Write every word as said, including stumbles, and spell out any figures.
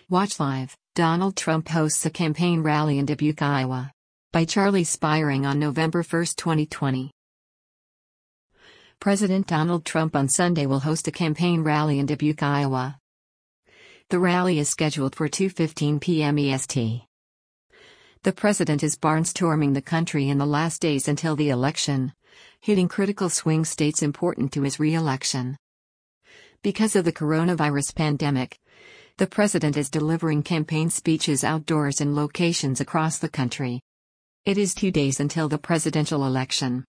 Watch live. Donald Trump hosts a campaign rally in Dubuque, Iowa. By Charlie Spiring on November first, twenty twenty. President Donald Trump on Sunday will host a campaign rally in Dubuque, Iowa. The rally is scheduled for two fifteen p m E S T. The president is barnstorming the country in the last days until the election, hitting critical swing states important to his re-election. Because of the coronavirus pandemic, the president is delivering campaign speeches outdoors in locations across the country. It is two days until the presidential election.